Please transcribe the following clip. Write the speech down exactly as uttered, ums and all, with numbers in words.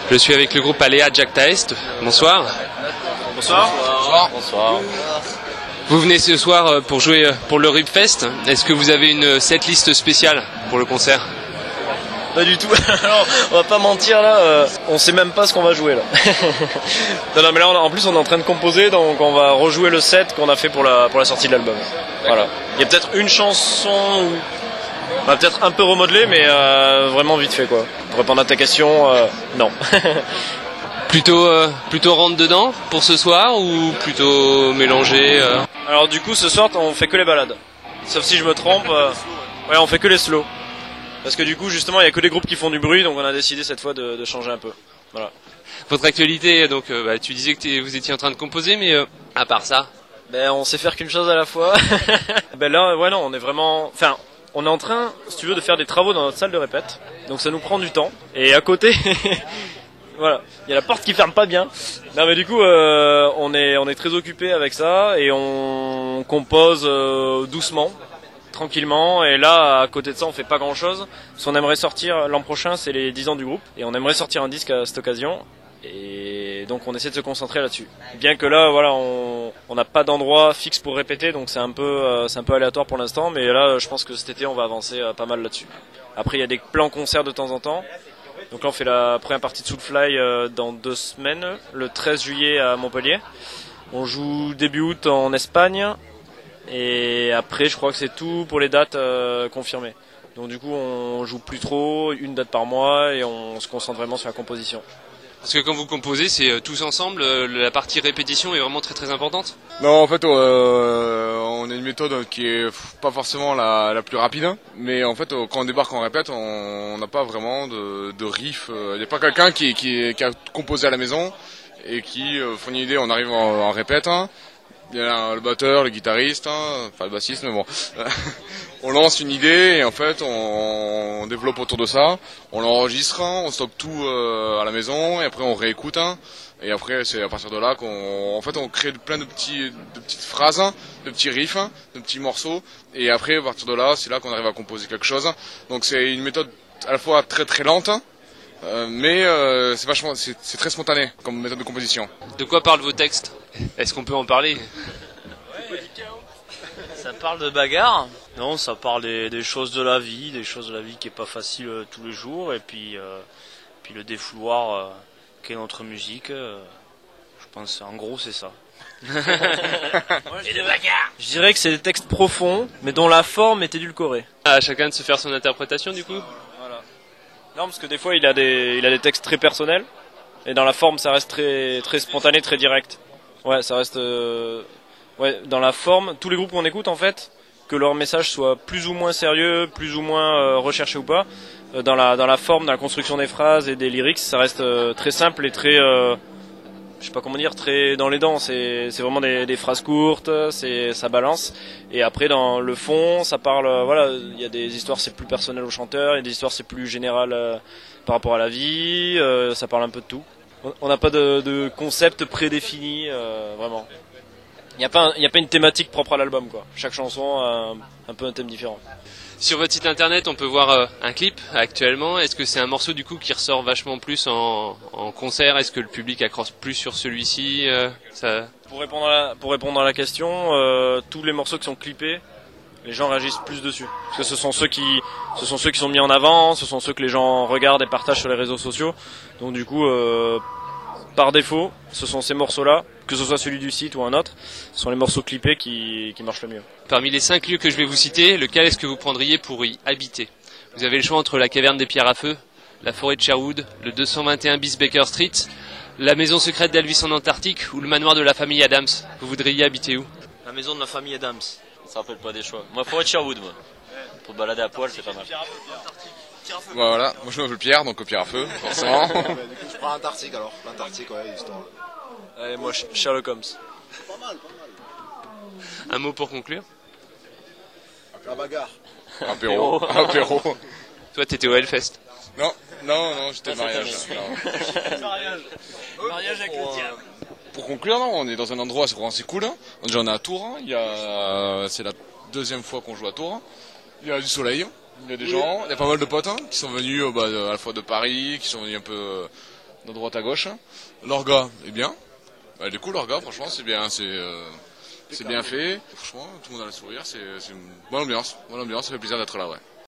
Je suis avec le groupe Aléa Jacta Est. Bonsoir. Bonsoir. Bonsoir. Bonsoir. Vous venez ce soir pour jouer pour le Ripfest. Est-ce que vous avez une setlist spéciale pour le concert? Pas du tout. Alors, on va pas mentir là, euh, on sait même pas ce qu'on va jouer là. non, non, mais là, on a, en plus, on est en train de composer, donc on va rejouer le set qu'on a fait pour la pour la sortie de l'album. Voilà. Il y a peut-être une chanson où on va peut-être un peu remodeler, mais euh, vraiment vite fait quoi. Pour répondre à ta question, euh, non. Plutôt euh, plutôt rentre dedans pour ce soir ou plutôt mélanger euh... Alors du coup, ce soir, on fait que les balades. Sauf si je me trompe, euh, ouais, on fait que les slows. Parce que du coup, justement, il y a que des groupes qui font du bruit, donc on a décidé cette fois de, de changer un peu. Voilà. Votre actualité, donc, euh, bah, tu disais que vous étiez en train de composer, mais euh, à part ça, ben on sait faire qu'une chose à la fois. ben là, ouais, non, on est vraiment, enfin, on est en train, si tu veux, de faire des travaux dans notre salle de répète. Donc ça nous prend du temps. Et à côté, voilà, il y a la porte qui ferme pas bien. Non, mais du coup, euh, on est, on est très occupé avec ça et on compose euh, doucement. Tranquillement, et là à côté de ça on fait pas grand chose parce qu'on aimerait sortir l'an prochain, c'est les dix ans du groupe et on aimerait sortir un disque à cette occasion et donc on essaie de se concentrer là-dessus, bien que là voilà on on n'a pas d'endroit fixe pour répéter, donc c'est un peu euh, c'est un peu aléatoire pour l'instant, mais là je pense que cet été on va avancer euh, pas mal là-dessus. Après il y a des plans concerts de temps en temps, donc là on fait la première partie de Soulfly euh, dans deux semaines, le treize juillet à Montpellier. On joue début août en Espagne. Et après, je crois que c'est tout pour les dates euh, confirmées. Donc du coup, on joue plus trop, une date par mois, et on se concentre vraiment sur la composition. Parce que quand vous composez, c'est tous ensemble, la partie répétition est vraiment très très importante? Non, en fait, euh, on a une méthode qui est pas forcément la, la plus rapide, mais en fait, quand on débarque en répète, on n'a pas vraiment de, de riff. Il n'y a pas quelqu'un qui, qui, qui a composé à la maison et qui euh, fournit une idée, on arrive en, en répète, hein. Il y a le batteur, le guitariste, hein, enfin le bassiste, mais bon. On lance une idée et en fait on, on développe autour de ça. On l'enregistre, on stocke tout euh, à la maison et après on réécoute. Hein, et après c'est à partir de là qu'on, en fait, on crée plein de petits, de petites phrases, de petits riffs, de petits morceaux. Et après à partir de là, c'est là qu'on arrive à composer quelque chose. Donc c'est une méthode à la fois très très lente. Euh, mais euh, c'est vachement, c'est, c'est très spontané comme méthode de composition. De quoi parlent vos textes? Est-ce qu'on peut en parler? Ça parle de bagarre? Non, ça parle des, des choses de la vie, des choses de la vie qui est pas facile euh, tous les jours, et puis, euh, puis le défouloir euh, qu'est notre musique. Euh, je pense, en gros, c'est ça. Et de bagarre. Je dirais que c'est des textes profonds, mais dont la forme est édulcorée. À chacun de se faire son interprétation, du coup. Non, parce que des fois, il a des, il a des textes très personnels, et dans la forme, ça reste très, très spontané, très direct. Ouais, ça reste, euh, ouais, dans la forme, tous les groupes qu'on écoute, en fait, que leur message soit plus ou moins sérieux, plus ou moins euh, recherché ou pas, euh, dans la, dans la forme, dans la construction des phrases et des lyrics, ça reste euh, très simple et très, euh, je sais pas comment dire, très dans les dents. C'est, c'est vraiment des, des phrases courtes, c'est, ça balance. Et après, dans le fond, ça parle, euh, voilà, il y a des histoires c'est plus personnel au chanteur, il y a des histoires c'est plus général euh, par rapport à la vie, euh, ça parle un peu de tout. On n'a pas de, de concept prédéfini, euh, vraiment. Il n'y a pas, il y a pas une thématique propre à l'album, quoi. Chaque chanson a un, un peu un thème différent. Sur votre site internet, on peut voir euh, un clip actuellement. Est-ce que c'est un morceau du coup qui ressort vachement plus en, en concert? Est-ce que le public accroche plus sur celui-ci? euh, ça... Pour répondre à la, pour répondre à la question, euh, tous les morceaux qui sont clippés, les gens réagissent plus dessus. Parce que ce sont ceux qui, ce sont ceux qui sont mis en avant, ce sont ceux que les gens regardent et partagent sur les réseaux sociaux. Donc du coup, euh, par défaut, ce sont ces morceaux-là, que ce soit celui du site ou un autre, ce sont les morceaux clippés qui, qui marchent le mieux. Parmi les cinq lieux que je vais vous citer, lequel est-ce que vous prendriez pour y habiter? Vous avez le choix entre la caverne des Pierres à Feu, la forêt de Sherwood, le deux cent vingt et un bis Baker Street, la maison secrète d'Elvis en Antarctique ou le manoir de la famille Adams. Vous voudriez y habiter où? La maison de la famille Adams. Ça rappelle pas des choix. Moi, forêt de Sherwood, moi. Pour balader à poil, c'est pas mal. Voilà, moi je m'appelle Pierre, donc Pierre à Feu, forcément. Du coup, je prends l'Antarctique alors. L'Antarctique, ouais, histoire. Allez, moi, Sherlock Holmes. Pas mal, pas mal. Un mot pour conclure? La bagarre. Apéro. Apéro. Toi, t'étais au Hellfest? Non, non, non, j'étais au mariage. Mariage. Mariage avec le diable. Pour conclure, non, on est dans un endroit c'est vraiment assez cool. Hein. Déjà, on est à Tours. Hein. Il y a, c'est la deuxième fois qu'on joue à Tours. Il y a du soleil. Il y a des gens. Il y a pas mal de potes hein, qui sont venus euh, bah, à la fois de Paris, qui sont venus un peu de droite à gauche. L'orga est bien. Bah, du coup, l'orga, franchement, c'est bien, c'est euh, c'est bien fait. Franchement, tout le monde a le sourire, c'est c'est une bonne ambiance. Bonne ambiance, ça fait plaisir d'être là, ouais.